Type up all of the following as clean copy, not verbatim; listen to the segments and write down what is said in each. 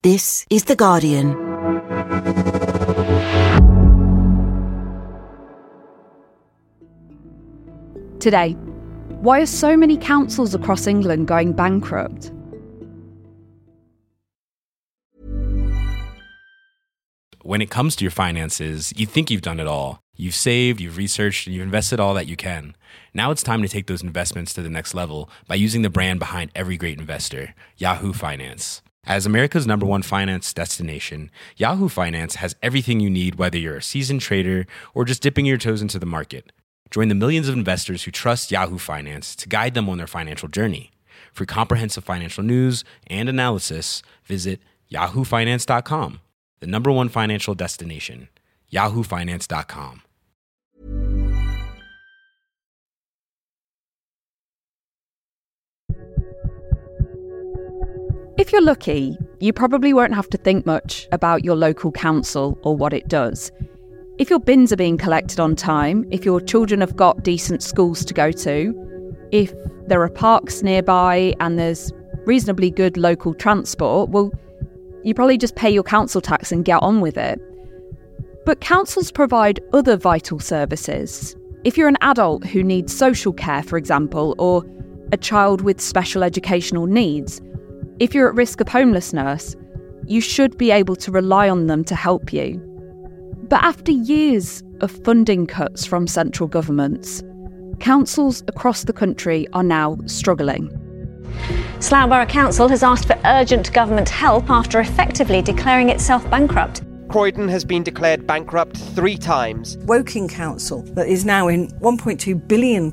This is The Guardian. Today, why are so many councils across England going bankrupt? When it comes to your finances, you think you've done it all. You've saved, you've researched, and you've invested all that you can. Now it's time to take those investments to the next level by using the brand behind every great investor, Yahoo Finance. As America's #1 finance destination, Yahoo Finance has everything you need, whether you're a seasoned trader or just dipping your toes into the market. Join the millions of investors who trust Yahoo Finance to guide them on their financial journey. For comprehensive financial news and analysis, visit yahoofinance.com. The #1 financial destination, yahoofinance.com. If you're lucky, you probably won't have to think much about your local council or what it does. If your bins are being collected on time, if your children have got decent schools to go to, if there are parks nearby and there's reasonably good local transport, well, you probably just pay your council tax and get on with it. But councils provide other vital services. If you're an adult who needs social care, for example, or a child with special educational needs, if you're at risk of homelessness, you should be able to rely on them to help you. But after years of funding cuts from central governments, councils across the country are now struggling. Slough Borough Council has asked for urgent government help after effectively declaring itself bankrupt. Croydon has been declared bankrupt 3 times. Woking Council, that is now in £1.2 billion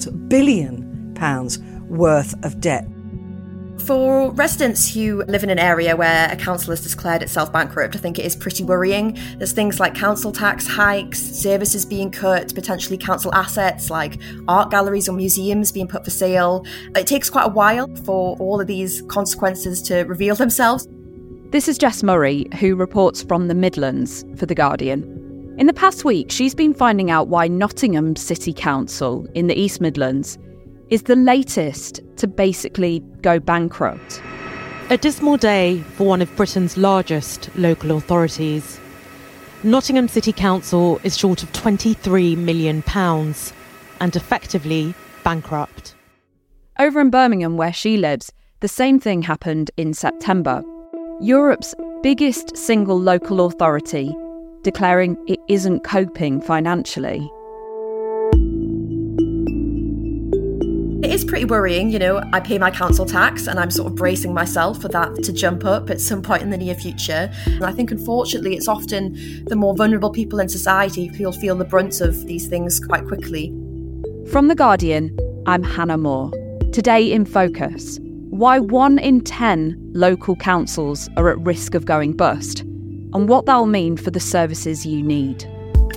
worth of debt. For residents who live in an area where a council has declared itself bankrupt, I think it is pretty worrying. There's things like council tax hikes, services being cut, potentially council assets like art galleries or museums being put for sale. It takes quite a while for all of these consequences to reveal themselves. This is Jess Murray, who reports from the Midlands for The Guardian. In the past week, she's been finding out why Nottingham City Council in the East Midlands is the latest to basically go bankrupt. A dismal day for one of Britain's largest local authorities. Nottingham City Council is short of £23 million and effectively bankrupt. Over in Birmingham, where she lives, the same thing happened in September. Europe's biggest single local authority declaring it isn't coping financially. It is pretty worrying, I pay my council tax and I'm sort of bracing myself for that to jump up at some point in the near future. And I think unfortunately it's often the more vulnerable people in society who'll feel the brunt of these things quite quickly. From The Guardian, I'm Hannah Moore. Today in Focus, why 1 in 10 local councils are at risk of going bust and what that'll mean for the services you need.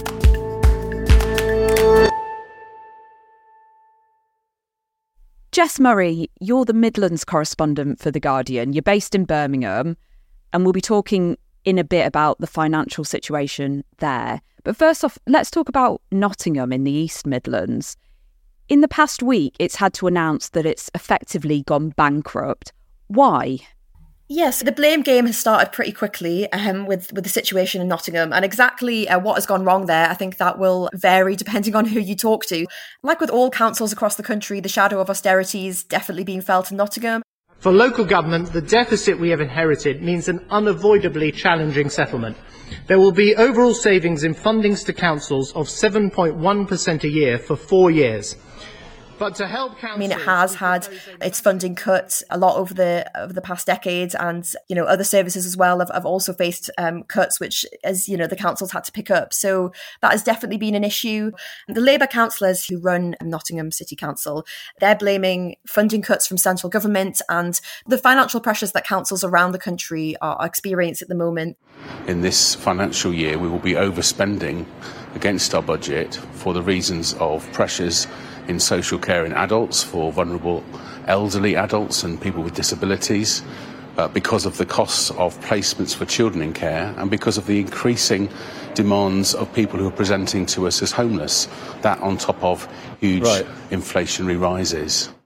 Jess Murray, you're the Midlands correspondent for The Guardian. You're based in Birmingham, and we'll be talking in a bit about the financial situation there. But first off, let's talk about Nottingham in the East Midlands. In the past week, it's had to announce that it's effectively gone bankrupt. Why? Yes, the blame game has started pretty quickly with the situation in Nottingham, and exactly what has gone wrong there, I think that will vary depending on who you talk to. Like with all councils across the country, the shadow of austerity is definitely being felt in Nottingham. For local government, the deficit we have inherited means an unavoidably challenging settlement. There will be overall savings in fundings to councils of 7.1% a year for 4 years. But to help councils, it has had its funding cut a lot over the past decades, and other services as well have also faced cuts, which the councils had to pick up. So that has definitely been an issue. The Labour councillors who run Nottingham City Council, they're blaming funding cuts from central government and the financial pressures that councils around the country are experiencing at the moment. In this financial year, we will be overspending against our budget for the reasons of pressures in social care in adults, for vulnerable elderly adults and people with disabilities, because of the costs of placements for children in care, and because of the increasing demands of people who are presenting to us as homeless, that on top of huge inflationary rises.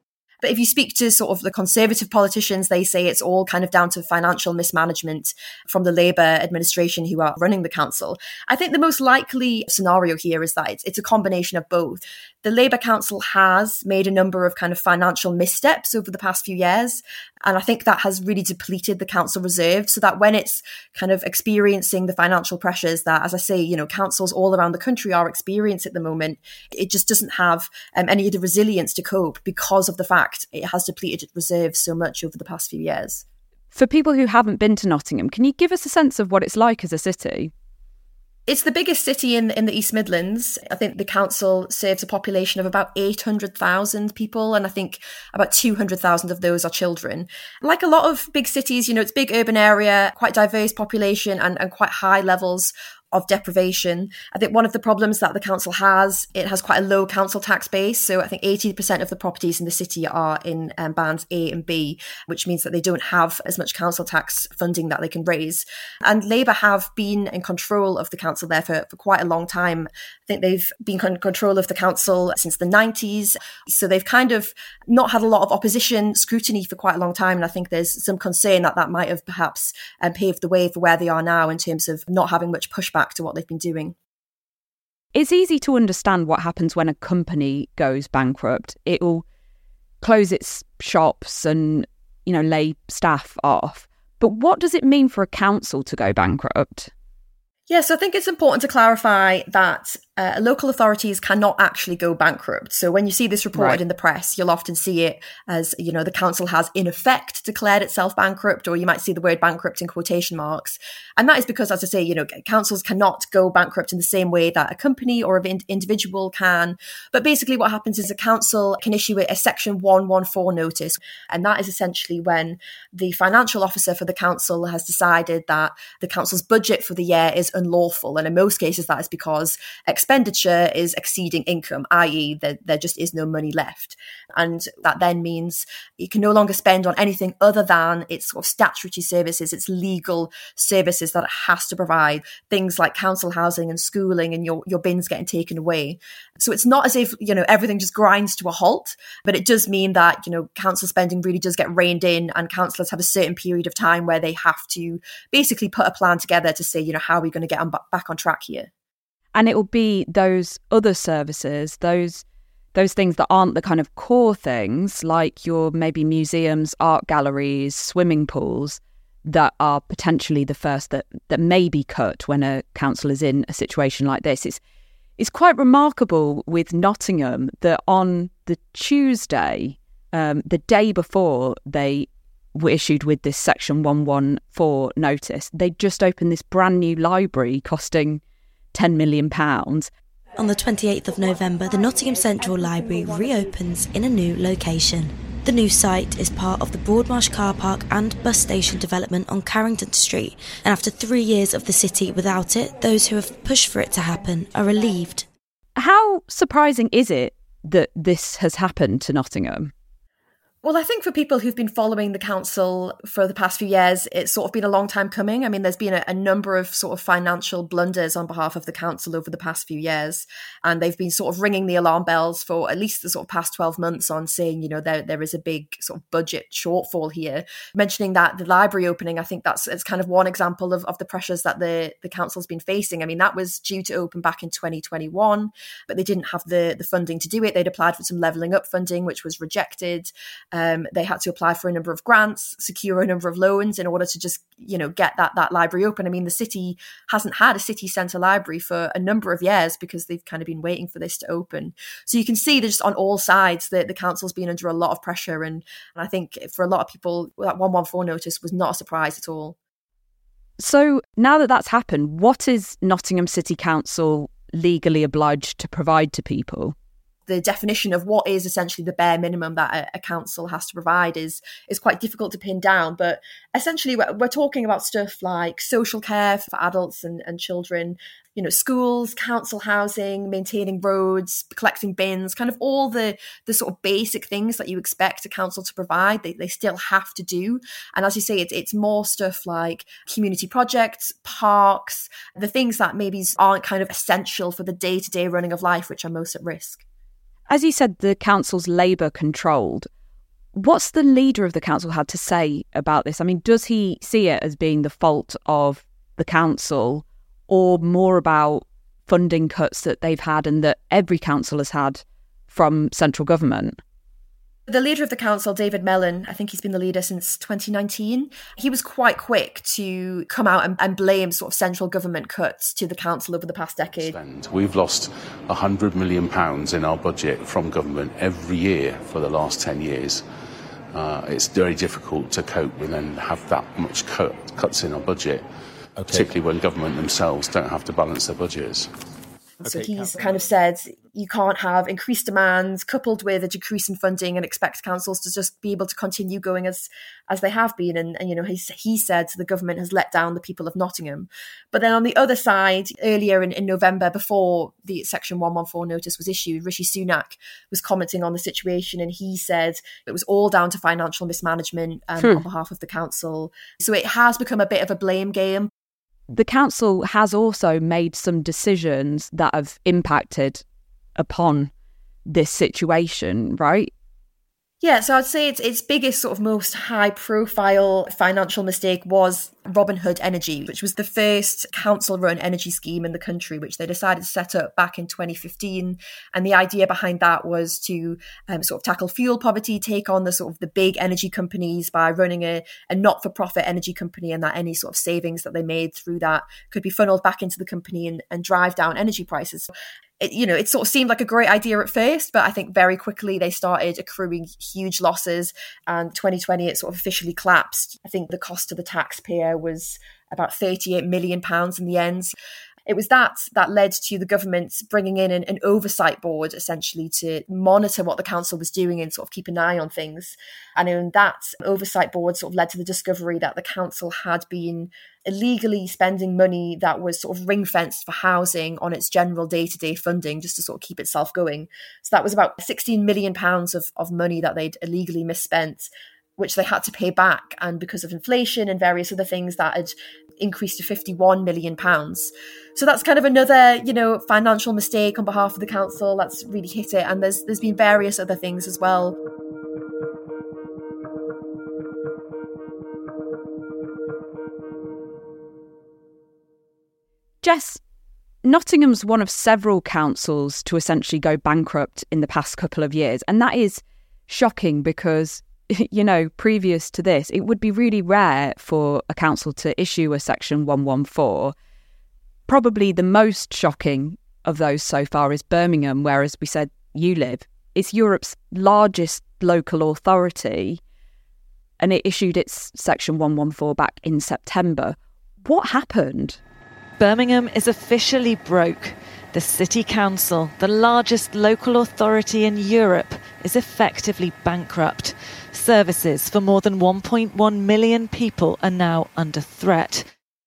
But if you speak to sort of the Conservative politicians, they say it's all kind of down to financial mismanagement from the Labour administration who are running the council. I think the most likely scenario here is that it's a combination of both. The Labour Council has made a number of kind of financial missteps over the past few years. And I think that has really depleted the council reserve, so that when it's kind of experiencing the financial pressures that, as I say, councils all around the country are experiencing at the moment, it just doesn't have any of the resilience to cope because of the fact it has depleted its reserves so much over the past few years. For people who haven't been to Nottingham, can you give us a sense of what it's like as a city? It's the biggest city in the East Midlands. I think the council serves a population of about 800,000 people, and I think about 200,000 of those are children. Like a lot of big cities, it's a big urban area, quite diverse population and quite high levels of deprivation. I think one of the problems that the council has, it has quite a low council tax base. So I think 80% of the properties in the city are in bands A and B, which means that they don't have as much council tax funding that they can raise. And Labour have been in control of the council there for quite a long time. I think they've been in control of the council since the 90s. So they've kind of not had a lot of opposition scrutiny for quite a long time. And I think there's some concern that might have perhaps paved the way for where they are now in terms of not having much pushback to what they've been doing. It's easy to understand what happens when a company goes bankrupt. It will close its shops and, lay staff off. But what does it mean for a council to go bankrupt? Yeah, so I think it's important to clarify that local authorities cannot actually go bankrupt. So when you see this reported in the press, you'll often see it as, the council has in effect declared itself bankrupt, or you might see the word bankrupt in quotation marks. And that is because, as I say, councils cannot go bankrupt in the same way that a company or an individual can. But basically what happens is a council can issue a Section 114 notice. And that is essentially when the financial officer for the council has decided that the council's budget for the year is unlawful. And in most cases, that is because expenditure is exceeding income, i.e. there just is no money left. And that then means you can no longer spend on anything other than its sort of statutory services, its legal services that it has to provide, things like council housing and schooling, and your bins getting taken away. So it's not as if, everything just grinds to a halt, but it does mean that, council spending really does get reined in, and councillors have a certain period of time where they have to basically put a plan together to say, how are we going to get back on track here? And it will be those other services, those things that aren't the kind of core things, like your maybe museums, art galleries, swimming pools, that are potentially the first that may be cut when a council is in a situation like this. It's quite remarkable with Nottingham that on the Tuesday, the day before they were issued with this Section 114 notice, they just opened this brand new library costing £10 million. On the 28th of November, the Nottingham Central Library reopens in a new location. The new site is part of the Broadmarsh car park and bus station development on Carrington Street, and after 3 years of the city without it, those who have pushed for it to happen are relieved. How surprising is it that this has happened to Nottingham? Well, I think for people who've been following the council for the past few years, it's sort of been a long time coming. I mean, there's been a number of sort of financial blunders on behalf of the council over the past few years. And they've been sort of ringing the alarm bells for at least the sort of past 12 months on saying, there is a big sort of budget shortfall here. Mentioning that the library opening, I think it's kind of one example of the pressures that the council's been facing. I mean, that was due to open back in 2021, but they didn't have the funding to do it. They'd applied for some levelling up funding, which was rejected. They had to apply for a number of grants, secure a number of loans in order to just, get that library open. I mean, the city hasn't had a city centre library for a number of years because they've kind of been waiting for this to open. So you can see that just on all sides, the council's been under a lot of pressure. And I think for a lot of people, that 114 notice was not a surprise at all. So now that that's happened, what is Nottingham City Council legally obliged to provide to people? The definition of what is essentially the bare minimum that a council has to provide is quite difficult to pin down. But essentially, we're talking about stuff like social care for adults and children, schools, council housing, maintaining roads, collecting bins, kind of all the sort of basic things that you expect a council to provide, they still have to do. And as you say, it's more stuff like community projects, parks, the things that maybe aren't kind of essential for the day-to-day running of life, which are most at risk. As you said, the council's Labour controlled. What's the leader of the council had to say about this? I mean, does he see it as being the fault of the council, or more about funding cuts that they've had and that every council has had from central government? The leader of the council, David Mellon, I think he's been the leader since 2019. He was quite quick to come out and blame sort of central government cuts to the council over the past decade. We've lost £100 million in our budget from government every year for the last 10 years. It's very difficult to cope with and have that much cuts in our budget, particularly when government themselves don't have to balance their budgets. So he's kind of said you can't have increased demands coupled with a decrease in funding and expect councils to just be able to continue going as they have been. And you know, he said the government has let down the people of Nottingham. But then on the other side, earlier in November, before the Section 114 notice was issued, Rishi Sunak was commenting on the situation, and he said it was all down to financial mismanagement on behalf of the council. So it has become a bit of a blame game. The council has also made some decisions that have impacted upon this situation, right? Yeah, so I'd say its biggest, sort of most high-profile financial mistake was Robinhood Energy, which was the first council-run energy scheme in the country, which they decided to set up back in 2015. And the idea behind that was to sort of tackle fuel poverty, take on the sort of the big energy companies by running a not-for-profit energy company, and that any sort of savings that they made through that could be funneled back into the company and drive down energy prices. It sort of seemed like a great idea at first, but I think very quickly they started accruing huge losses, and 2020 it sort of officially collapsed. I think the cost to the taxpayer was about £38 million in the end. It was that led to the government bringing in an oversight board, essentially, to monitor what the council was doing and sort of keep an eye on things. And in that oversight board sort of led to the discovery that the council had been illegally spending money that was sort of ring-fenced for housing on its general day-to-day funding, just to sort of keep itself going. So that was about £16 million of money that they'd illegally misspent, which they had to pay back. And because of inflation and various other things, that had increased to £51 million. So that's kind of another, financial mistake on behalf of the council that's really hit it. And there's been various other things as well. Jess, Nottingham's one of several councils to essentially go bankrupt in the past couple of years. And that is shocking because, previous to this, it would be really rare for a council to issue a Section 114. Probably the most shocking of those so far is Birmingham, where, as we said, you live. It's Europe's largest local authority, and it issued its Section 114 back in September. What happened? Birmingham is officially broke. The City Council, the largest local authority in Europe, is effectively bankrupt. Services for more than 1.1 million people are now under threat.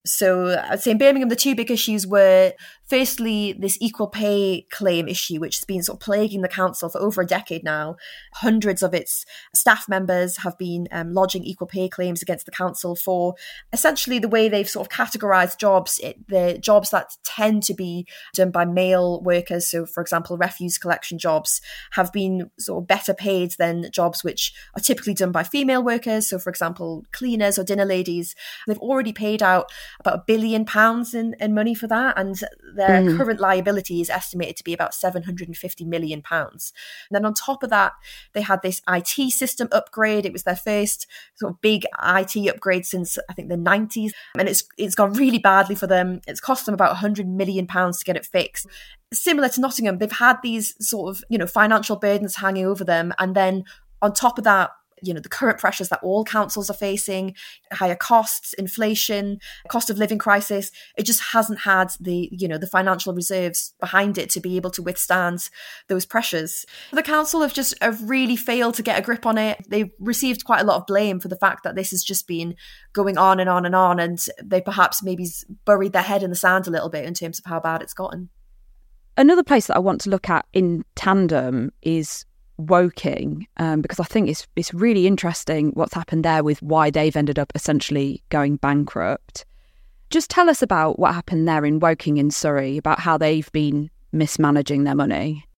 So I'd say in Birmingham, the two big issues were, firstly, this equal pay claim issue, which has been sort of plaguing the council for over a decade now. Hundreds of its staff members have been lodging equal pay claims against the council for essentially the way they've sort of categorised jobs, the jobs that tend to be done by male workers. So, for example, refuse collection jobs have been sort of better paid than jobs which are typically done by female workers. So, for example, cleaners or dinner ladies. They've already paid out about £1 billion in money for that, and their current liability is estimated to be about £750 million. And then on top of that, they had this IT system upgrade. It was their first sort of big IT upgrade since, I think, the 90s. And it's gone really badly for them. It's cost them about £100 million to get it fixed. Similar to Nottingham, they've had these sort of, financial burdens hanging over them. And then on top of that, the current pressures that all councils are facing, higher costs, inflation, cost of living crisis, it just hasn't had the financial reserves behind it to be able to withstand those pressures. The council have really failed to get a grip on it. They've received quite a lot of blame for the fact that this has just been going on and on and on, and they perhaps maybe buried their head in the sand a little bit in terms of how bad it's gotten. Another place that I want to look at in tandem is Woking, because I think it's really interesting what's happened there with why they've ended up essentially going bankrupt. Just tell us about what happened there in Woking in Surrey, about how they've been mismanaging their money.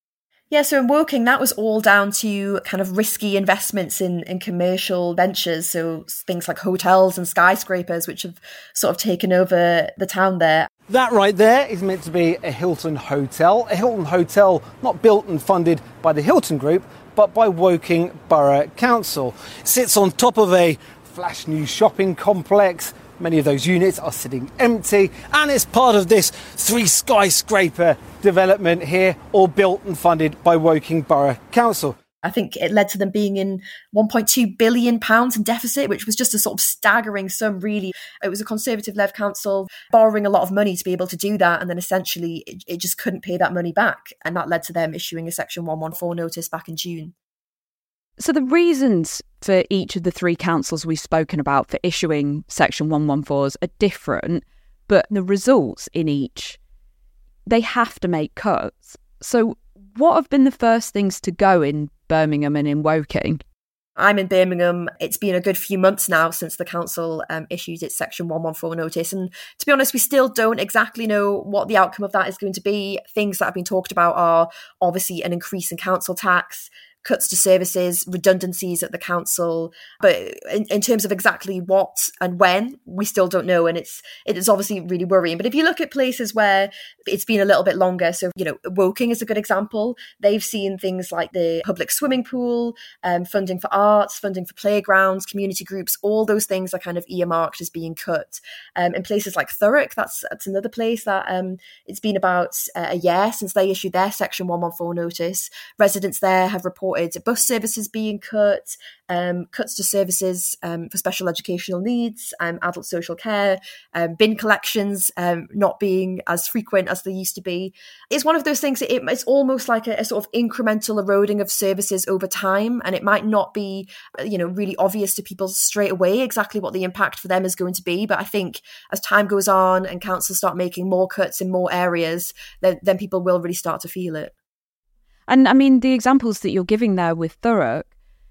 Yeah, so in Woking, that was all down to kind of risky investments in commercial ventures. So things like hotels and skyscrapers, which have sort of taken over the town there. That right there is meant to be a Hilton hotel. A Hilton hotel not built and funded by the Hilton Group, but by Woking Borough Council. It sits on top of a flash new shopping complex. Many of those units are sitting empty, and it's part of this 3 skyscraper development here, all built and funded by Woking Borough Council. I think it led to them being in £1.2 billion in deficit, which was just a sort of staggering sum, really. It was a Conservative-led council borrowing a lot of money to be able to do that, and then essentially it just couldn't pay that money back, and that led to them issuing a Section 114 notice back in June. So the reasons for each of the 3 councils we've spoken about for issuing Section 114s are different, but the results in each, they have to make cuts. So what have been the first things to go in Birmingham and in Woking? I'm in Birmingham. It's been a good few months now since the council issued its Section 114 notice. And to be honest, we still don't exactly know what the outcome of that is going to be. Things that have been talked about are obviously an increase in council tax, cuts to services, redundancies at the council. But in terms of exactly what and when, we still don't know. And it is obviously really worrying. But if you look at places where it's been a little bit longer, so, Woking is a good example. They've seen things like the public swimming pool, funding for arts, funding for playgrounds, community groups, all those things are kind of earmarked as being cut. In places like Thurrock, that's another place that it's been about a year since they issued their Section 114 notice. Residents there have reported bus services being cut, cuts to services for special educational needs, adult social care, bin collections not being as frequent as they used to be. It's one of those things, it's almost like a sort of incremental eroding of services over time, and it might not be really obvious to people straight away exactly what the impact for them is going to be. But I think as time goes on and councils start making more cuts in more areas, then people will really start to feel it. And I mean, the examples that you're giving there with Thurrock,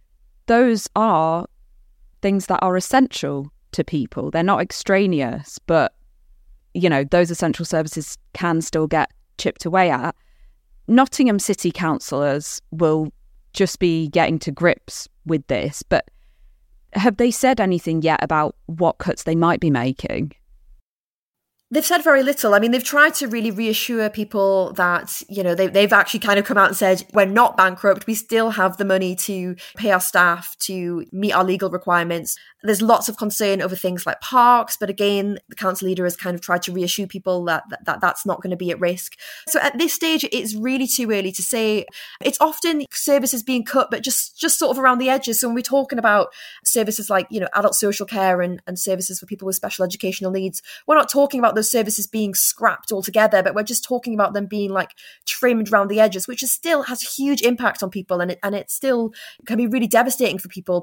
those are things that are essential to people. They're not extraneous, but, those essential services can still get chipped away at. Nottingham City councillors will just be getting to grips with this, but have they said anything yet about what cuts they might be making? They've said very little. I mean, they've tried to really reassure people that, they've actually kind of come out and said, we're not bankrupt. We still have the money to pay our staff, to meet our legal requirements. There's lots of concern over things like parks. But again, the council leader has kind of tried to reassure people that that's not going to be at risk. So at this stage, it's really too early to say. It's often services being cut, but just sort of around the edges. So when we're talking about services like, adult social care and services for people with special educational needs, we're not talking about those services being scrapped altogether, but we're just talking about them being like trimmed around the edges, which still has a huge impact on people, and it still can be really devastating for people.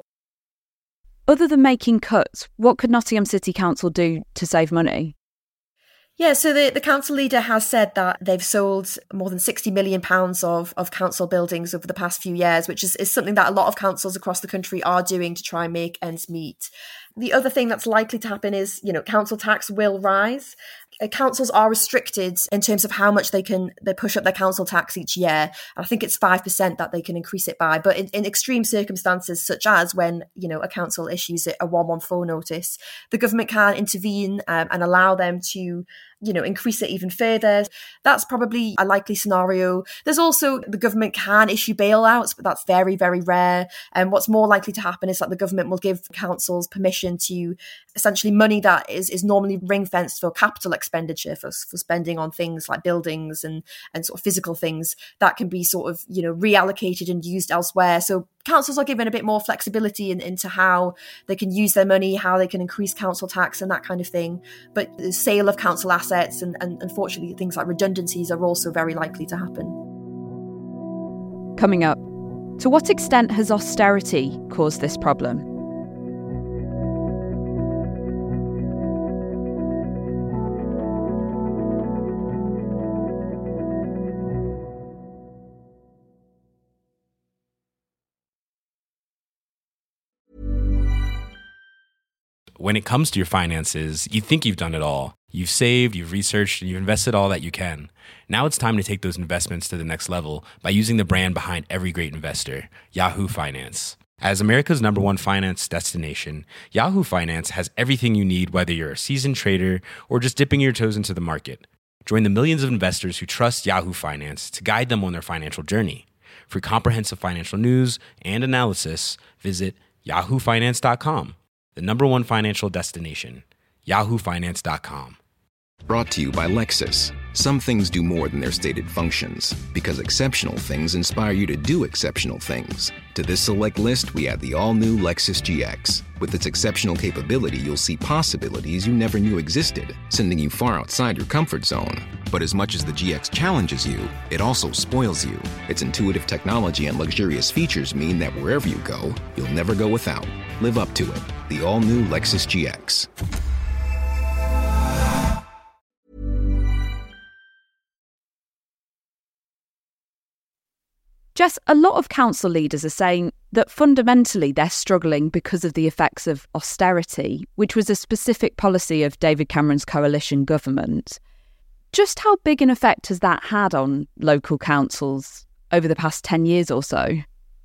Other than making cuts, what could Nottingham City Council do to save money? Yeah, so the council leader has said that they've sold more than £60 million of council buildings over the past few years, which is something that a lot of councils across the country are doing to try and make ends meet. The other thing that's likely to happen is, council tax will rise. Councils are restricted in terms of how much they push up their council tax each year. I think it's 5% that they can increase it by. But in extreme circumstances, such as when, a council issues a 114 notice, the government can intervene and allow them to, increase it even further. That's probably a likely scenario. There's also the government can issue bailouts, but that's very, very rare. And what's more likely to happen is that the government will give councils permission to essentially money that is normally ring-fenced for capital expenditure, for spending on things like buildings and sort of physical things, that can be sort of, reallocated and used elsewhere. So councils are given a bit more flexibility into how they can use their money, how they can increase council tax and that kind of thing. But the sale of council assets and unfortunately things like redundancies are also very likely to happen. Coming up, to what extent has austerity caused this problem? When it comes to your finances, you think you've done it all. You've saved, you've researched, and you've invested all that you can. Now it's time to take those investments to the next level by using the brand behind every great investor, Yahoo Finance. As America's #1 finance destination, Yahoo Finance has everything you need, whether you're a seasoned trader or just dipping your toes into the market. Join the millions of investors who trust Yahoo Finance to guide them on their financial journey. For comprehensive financial news and analysis, visit yahoofinance.com, the #1 financial destination, yahoofinance.com. Brought to you by Lexus. Some things do more than their stated functions, because exceptional things inspire you to do exceptional things. To this select list, we add the all-new Lexus GX. With its exceptional capability, you'll see possibilities you never knew existed, sending you far outside your comfort zone. But as much as the GX challenges you, it also spoils you. Its intuitive technology and luxurious features mean that wherever you go, you'll never go without. Live up to it. The all-new Lexus GX. Jess, a lot of council leaders are saying that fundamentally they're struggling because of the effects of austerity, which was a specific policy of David Cameron's coalition government. Just how big an effect has that had on local councils over the past 10 years or so?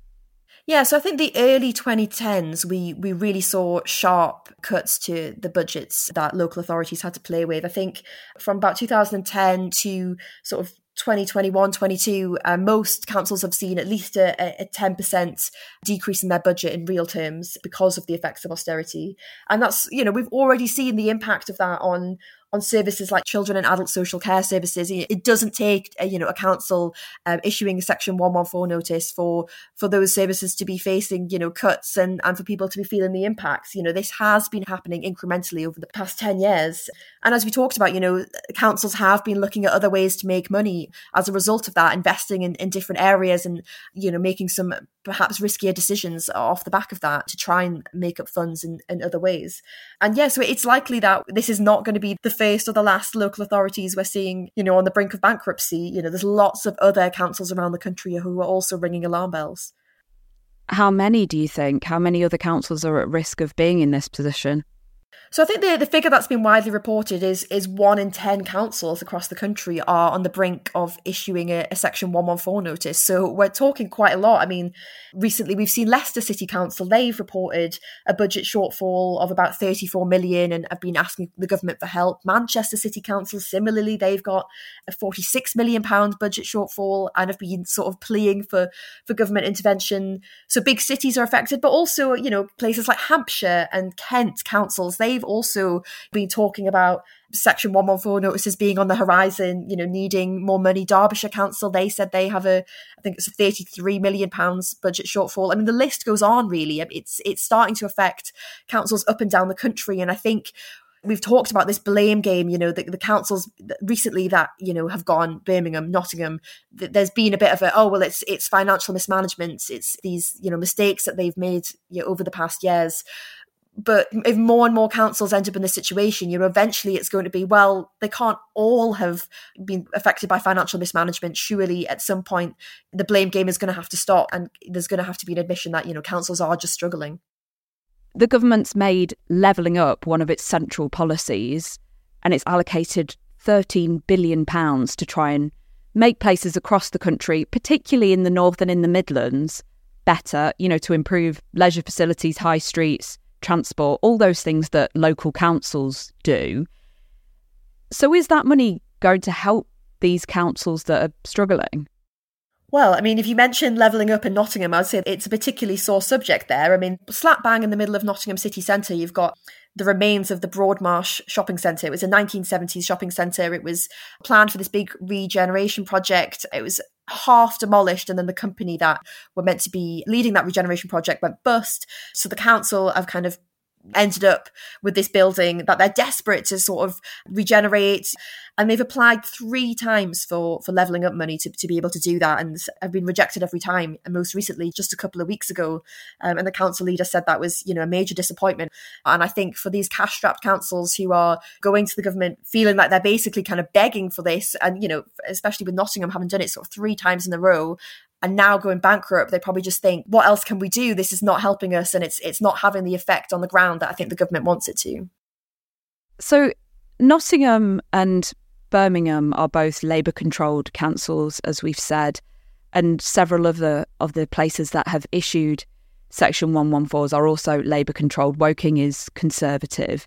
Yeah, so I think the early 2010s, we really saw sharp cuts to the budgets that local authorities had to play with. I think from about 2010 to sort of 2021, 22, most councils have seen at least a 10% decrease in their budget in real terms because of the effects of austerity. And that's, we've already seen the impact of that on services like children and adult social care services. It doesn't take a council issuing a Section 114 notice for those services to be facing cuts and for people to be feeling the impacts. This has been happening incrementally over the past 10 years. And as we talked about, councils have been looking at other ways to make money as a result of that, investing in different areas and making some perhaps riskier decisions off the back of that to try and make up funds in other ways. And so it's likely that this is not going to be the first or the last local authorities we're seeing, on the brink of bankruptcy. There's lots of other councils around the country who are also ringing alarm bells. How many do you think? How many other councils are at risk of being in this position? So I think the figure that's been widely reported is 1 in 10 councils across the country are on the brink of issuing a Section 114 notice. So we're talking quite a lot. I mean, recently we've seen Leicester City Council, they've reported a budget shortfall of about 34 million and have been asking the government for help. Manchester City Council, similarly, they've got a £46 million budget shortfall and have been sort of pleading for government intervention. So big cities are affected, but also, places like Hampshire and Kent councils, they've also been talking about Section 114 notices being on the horizon, needing more money. Derbyshire Council, they said they have I think it's a £33 million budget shortfall. I mean, the list goes on, really. It's starting to affect councils up and down the country. And I think we've talked about this blame game, the councils recently that, have gone, Birmingham, Nottingham, there's been a bit of it's financial mismanagement. It's these, mistakes that they've made over the past years. But if more and more councils end up in this situation, eventually it's going to be, they can't all have been affected by financial mismanagement. Surely at some point, the blame game is going to have to stop and there's going to have to be an admission that, councils are just struggling. The government's made levelling up one of its central policies and it's allocated £13 billion to try and make places across the country, particularly in the North and in the Midlands, better, to improve leisure facilities, high streets, transport, all those things that local councils do. So is that money going to help these councils that are struggling? Well, I mean, if you mention levelling up in Nottingham, I'd say it's a particularly sore subject there. I mean, slap bang in the middle of Nottingham city centre, you've got the remains of the Broadmarsh shopping centre. It was a 1970s shopping centre. It was planned for this big regeneration project. It was half demolished, and then the company that were meant to be leading that regeneration project went bust. So the council have kind of ended up with this building that they're desperate to sort of regenerate, and they've applied 3 times for levelling up money to be able to do that and have been rejected every time, and most recently just a couple of weeks ago, and the council leader said that was a major disappointment. And I think for these cash-strapped councils who are going to the government feeling like they're basically kind of begging for this, and especially with Nottingham having done it sort of 3 times in a row, and now going bankrupt, they probably just think, what else can we do? This is not helping us, and it's not having the effect on the ground that I think the government wants it to. So Nottingham and Birmingham are both Labour-controlled councils, as we've said, and several of the places that have issued Section 114s are also Labour-controlled. Woking is Conservative.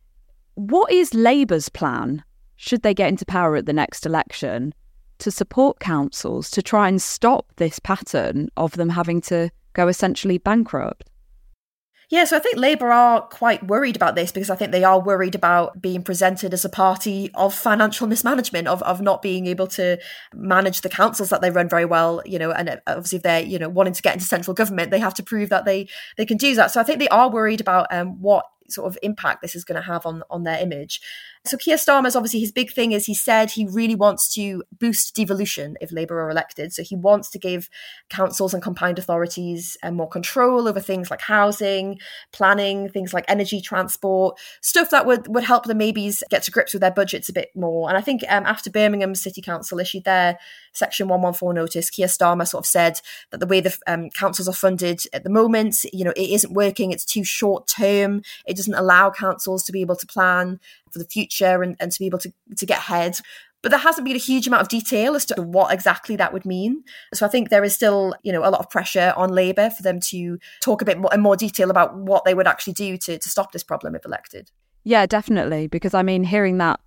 What is Labour's plan, should they get into power at the next election, to support councils to try and stop this pattern of them having to go essentially bankrupt? Yeah, so I think Labour are quite worried about this, because I think they are worried about being presented as a party of financial mismanagement, of not being able to manage the councils that they run very well, and obviously if they're, wanting to get into central government, they have to prove that they can do that. So I think they are worried about what sort of impact this is going to have on their image. So Keir Starmer's, obviously, his big thing is he said he really wants to boost devolution if Labour are elected. So he wants to give councils and combined authorities more control over things like housing, planning, things like energy, transport, stuff that would help them maybe get to grips with their budgets a bit more. And I think after Birmingham City Council issued their Section 114 notice, Keir Starmer sort of said that the way the councils are funded at the moment, it isn't working. It's too short term. It doesn't allow councils to be able to plan for the future and to be able to get ahead. But there hasn't been a huge amount of detail as to what exactly that would mean. So I think there is still, a lot of pressure on Labour for them to talk a bit more in more detail about what they would actually do to stop this problem if elected. Yeah, definitely. Because I mean, hearing that,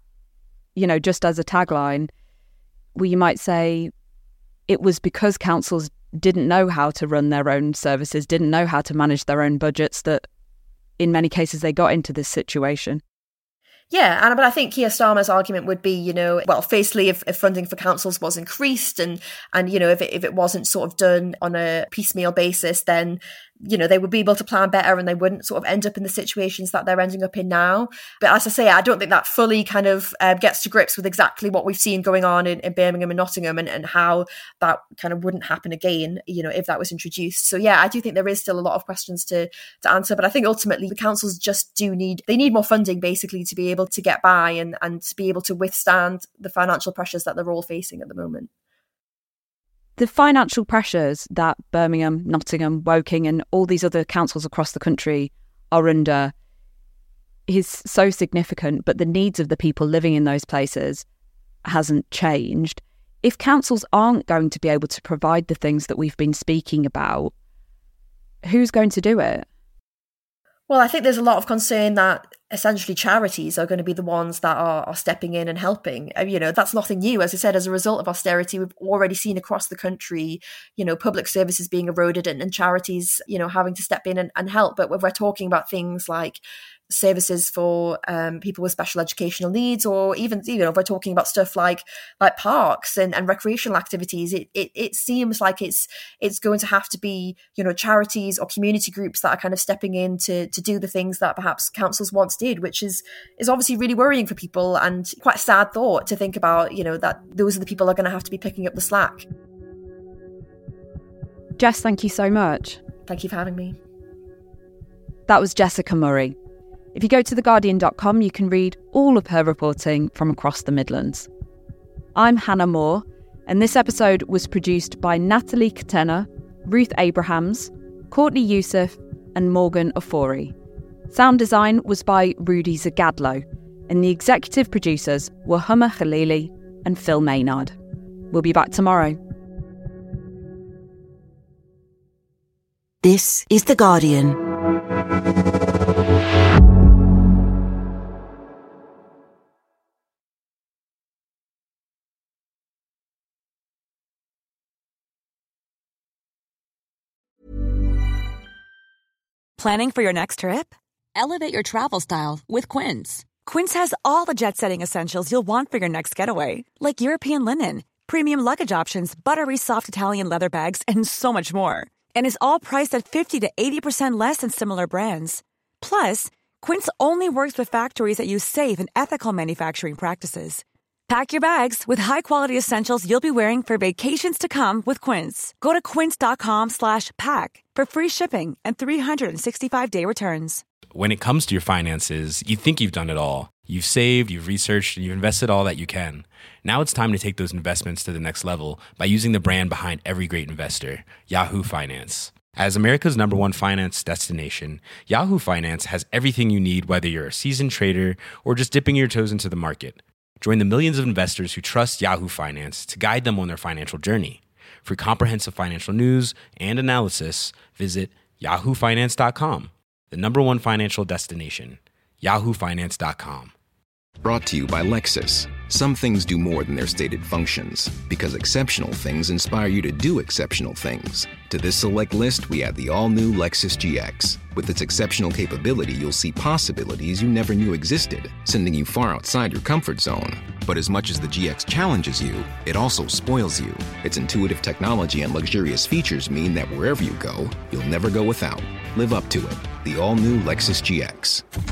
just as a tagline, you might say it was because councils didn't know how to run their own services, didn't know how to manage their own budgets, that in many cases they got into this situation. Yeah, but I think Keir Starmer's argument would be, firstly, if funding for councils was increased and if it wasn't sort of done on a piecemeal basis, then, they would be able to plan better and they wouldn't sort of end up in the situations that they're ending up in now. But as I say, I don't think that fully kind of gets to grips with exactly what we've seen going on in Birmingham and Nottingham and how that kind of wouldn't happen again, if that was introduced. So yeah, I do think there is still a lot of questions to answer, but I think ultimately the councils just need more funding basically to be able to get by and to be able to withstand the financial pressures that they're all facing at the moment. The financial pressures that Birmingham, Nottingham, Woking and all these other councils across the country are under is so significant, but the needs of the people living in those places hasn't changed. If councils aren't going to be able to provide the things that we've been speaking about, who's going to do it? Well, I think there's a lot of concern that essentially charities are going to be the ones that are stepping in and helping. That's nothing new. As I said, as a result of austerity, we've already seen across the country, public services being eroded and charities, having to step in and help. But when we're talking about things like services for people with special educational needs, or even if we're talking about stuff like parks and recreational activities, it seems like it's going to have to be charities or community groups that are kind of stepping in to do the things that perhaps councils once did, which is obviously really worrying for people and quite a sad thought to think about, that those are the people that are going to have to be picking up the slack. Jess, thank you so much. Thank you for having me. That was Jessica Murray. If you go to theguardian.com, you can read all of her reporting from across the Midlands. I'm Hannah Moore, and this episode was produced by Natalie Katena, Ruth Abrahams, Courtney Youssef, and Morgan Ofori. Sound design was by Rudy Zagadlo, and the executive producers were Humma Khalili and Phil Maynard. We'll be back tomorrow. This is The Guardian. Planning for your next trip? Elevate your travel style with Quince. Quince has all the jet-setting essentials you'll want for your next getaway, like European linen, premium luggage options, buttery soft Italian leather bags, and so much more. And is all priced at 50 to 80% less than similar brands. Plus, Quince only works with factories that use safe and ethical manufacturing practices. Pack your bags with high-quality essentials you'll be wearing for vacations to come with Quince. Go to quince.com/pack for free shipping and 365-day returns. When it comes to your finances, you think you've done it all. You've saved, you've researched, and you've invested all that you can. Now it's time to take those investments to the next level by using the brand behind every great investor, Yahoo Finance. As America's #1 finance destination, Yahoo Finance has everything you need, whether you're a seasoned trader or just dipping your toes into the market. Join the millions of investors who trust Yahoo Finance to guide them on their financial journey. For comprehensive financial news and analysis, visit yahoofinance.com, the #1 financial destination, yahoofinance.com. Brought to you by Lexus. Some things do more than their stated functions, because exceptional things inspire you to do exceptional things. To this select list, we add the all-new Lexus GX. With its exceptional capability, you'll see possibilities you never knew existed, sending you far outside your comfort zone. But as much as the GX challenges you, it also spoils you. Its intuitive technology and luxurious features mean that wherever you go, you'll never go without. Live up to it. The all-new Lexus GX.